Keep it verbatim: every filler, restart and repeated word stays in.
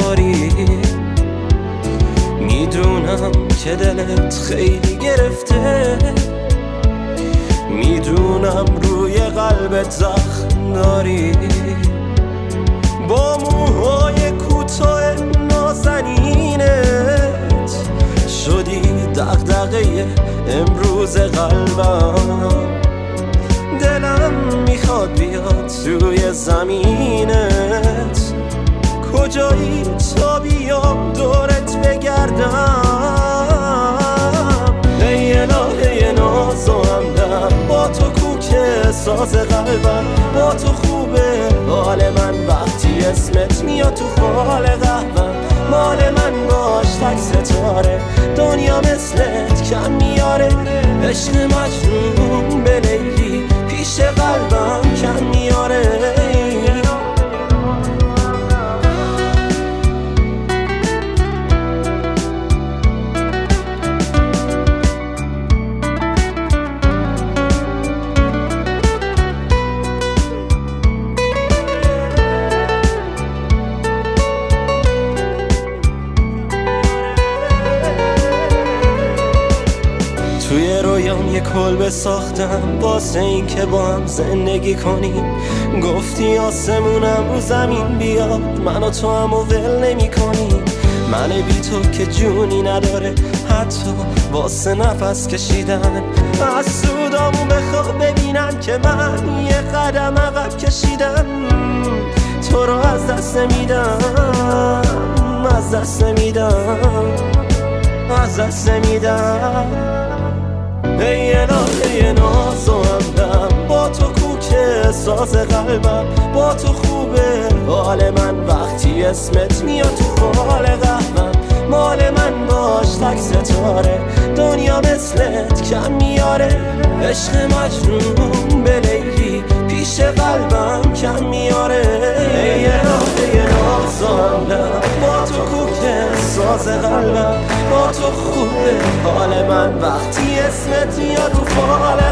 داری. میدونم که دلت خیلی گرفته، میدونم روی قلبت زخم داری. با موهای کوتاه نازنینت شدی دغدغه امروز قلبم. دلم میخواد بیاد توی زمینت، کجایی تا بیام دورت بگردم. ای الهه ناز و همدم، با تو کوک ساز قلبم. با تو خوبه حال من وقتی اسمت میاد تو فال قهوم. مال من باش تک ستاره، دنیا مثلت کم میاره. عشق مجنون به لیلی پیش قلبم کم میاره. توی رویام یه کلبه ساختم واسه این که با هم زندگی کنیم. گفتی آسمونم رو زمین بیاد، من و تو هم و ول نمی کنیم. من بی تو که جونی نداره حتی واسه نفس کشیدن. از سودامو بخواه ببینن که من یه قدم عقب کشیدم. تو رو از دست نمیدم، از دست نمیدم، از دست نمیدم. ای الهه ناز و همدم، با تو کوک ساز قلبم. با تو خوبه حال من وقتی اسمت میاد تو فال قهوم. مال من باش تک ستاره، دنیا مثلت کم میاره. عشق مجنون به لیلی پیش قلبم کم میاره. ای الهه ناز و همدم، با تو کوک ساز قلبم. با تو خوبه حال من وقتی اسمت میاد تو فال